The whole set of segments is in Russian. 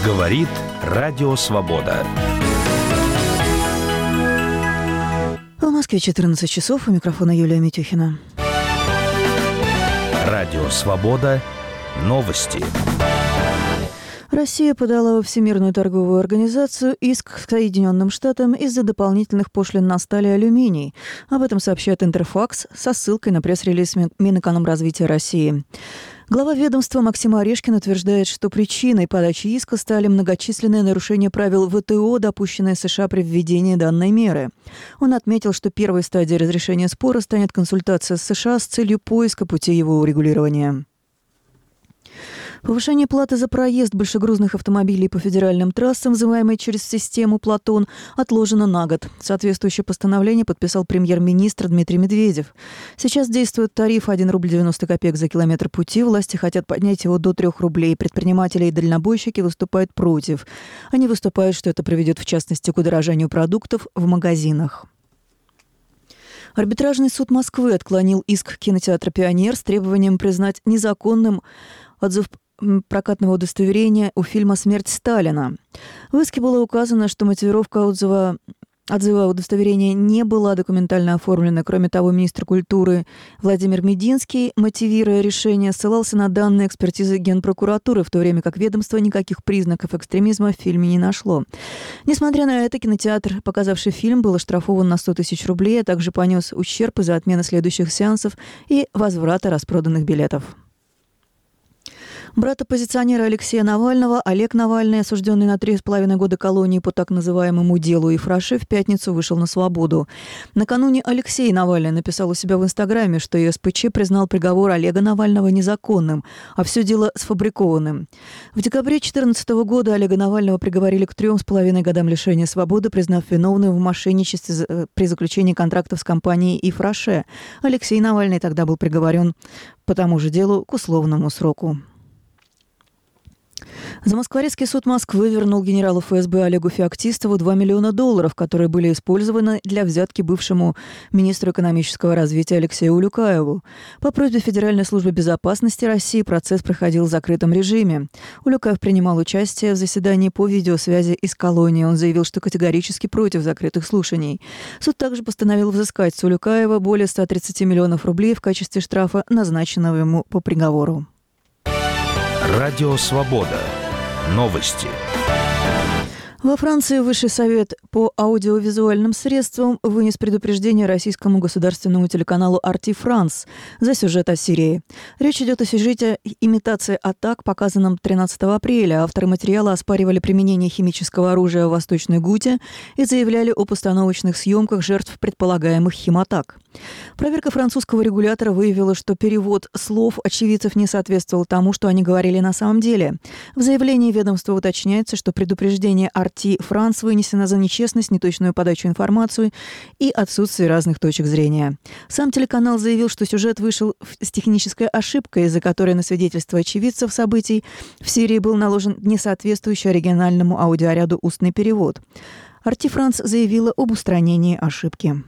Говорит Радио Свобода. В Москве 14 часов. У микрофона Юлия Митюхина. Радио Свобода. Новости. Россия подала во Всемирную торговую организацию иск к Соединенным Штатам из-за дополнительных пошлин на сталь и алюминий. Об этом сообщает Интерфакс со ссылкой на пресс-релиз Минэкономразвития России. Глава ведомства Максим Орешкин утверждает, что причиной подачи иска стали многочисленные нарушения правил ВТО, допущенные США при введении данной меры. Он отметил, что первой стадией разрешения спора станет консультация с США с целью поиска пути его урегулирования. Повышение платы за проезд большегрузных автомобилей по федеральным трассам, взимаемой через систему «Платон», отложено на год. Соответствующее постановление подписал премьер-министр Дмитрий Медведев. Сейчас действует тариф 1 рубль 90 копеек за километр пути. Власти хотят поднять его до 3 рублей. Предприниматели и дальнобойщики выступают против. Они выступают, что это приведет в частности к удорожанию продуктов в магазинах. Арбитражный суд Москвы отклонил иск кинотеатра «Пионер» с требованием признать незаконным отзыв прокатного удостоверения у фильма «Смерть Сталина». В иске было указано, что мотивировка отзыва удостоверения не была документально оформлена. Кроме того, министр культуры Владимир Мединский, мотивируя решение, ссылался на данные экспертизы Генпрокуратуры, в то время как ведомство никаких признаков экстремизма в фильме не нашло. Несмотря на это, кинотеатр, показавший фильм, был оштрафован на 100 тысяч рублей, а также понес ущерб из-за отмены следующих сеансов и возврата распроданных билетов. Брат оппозиционера Алексея Навального, Олег Навальный, осужденный на 3,5 года колонии по так называемому делу Ефраше, в пятницу вышел на свободу. Накануне Алексей Навальный написал у себя в Инстаграме, что ЕСПЧ признал приговор Олега Навального незаконным, а все дело сфабрикованным. В декабре 2014 года Олега Навального приговорили к 3,5 годам лишения свободы, признав виновным в мошенничестве при заключении контрактов с компанией Ефраше. Алексей Навальный тогда был приговорен по тому же делу к условному сроку. Замоскворецкий суд Москвы вернул генералу ФСБ Олегу Феоктистову $2 миллиона, которые были использованы для взятки бывшему министру экономического развития Алексею Улюкаеву. По просьбе Федеральной службы безопасности России процесс проходил в закрытом режиме. Улюкаев принимал участие в заседании по видеосвязи из колонии. Он заявил, что категорически против закрытых слушаний. Суд также постановил взыскать с Улюкаева более 130 миллионов рублей в качестве штрафа, назначенного ему по приговору. Радио Свобода. Новости. Во Франции Высший совет по аудиовизуальным средствам вынес предупреждение российскому государственному телеканалу «Арти Франс» за сюжет о Сирии. Речь идет о сюжете имитации атак, показанном 13 апреля. Авторы материала оспаривали применение химического оружия в Восточной Гуте и заявляли о постановочных съемках жертв предполагаемых химатак. Проверка французского регулятора выявила, что перевод слов очевидцев не соответствовал тому, что они говорили на самом деле. В заявлении ведомства уточняется, что предупреждение «Арти Франс» вынесено за нечестность, неточную подачу информации и отсутствие разных точек зрения. Сам телеканал заявил, что сюжет вышел с технической ошибкой, из-за которой на свидетельство очевидцев событий в Сирии был наложен несоответствующий оригинальному аудиоряду устный перевод. «Арти Франс» заявила об устранении ошибки.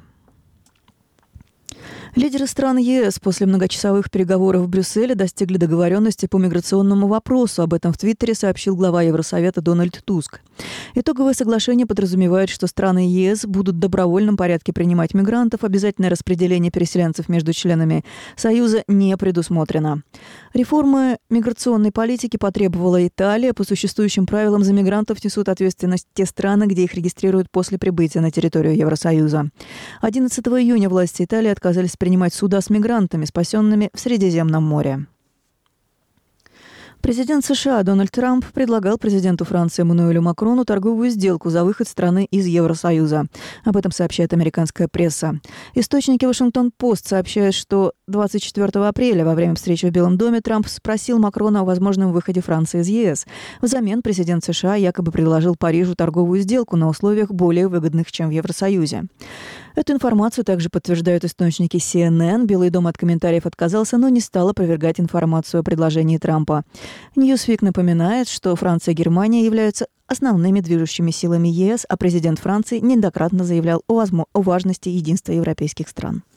Лидеры стран ЕС после многочасовых переговоров в Брюсселе достигли договоренности по миграционному вопросу. Об этом в Твиттере сообщил глава Евросовета Дональд Туск. Итоговое соглашение подразумевает, что страны ЕС будут в добровольном порядке принимать мигрантов. Обязательное распределение переселенцев между членами Союза не предусмотрено. Реформы миграционной политики потребовала Италия. По существующим правилам за мигрантов несут ответственность те страны, где их регистрируют после прибытия на территорию Евросоюза. 11 июня власти Италии отказались принимать суда с мигрантами, спасенными в Средиземном море. Президент США Дональд Трамп предлагал президенту Франции Эммануэлю Макрону торговую сделку за выход страны из Евросоюза. Об этом сообщает американская пресса. Источники Вашингтон-Пост сообщают, что 24 апреля во время встречи в Белом доме Трамп спросил Макрона о возможном выходе Франции из ЕС. Взамен президент США якобы предложил Парижу торговую сделку на условиях более выгодных, чем в Евросоюзе. Эту информацию также подтверждают источники CNN. Белый дом от комментариев отказался, но не стал опровергать информацию о предложении Трампа. Newsweek напоминает, что Франция и Германия являются основными движущими силами ЕС, а президент Франции неоднократно заявлял о важности единства европейских стран.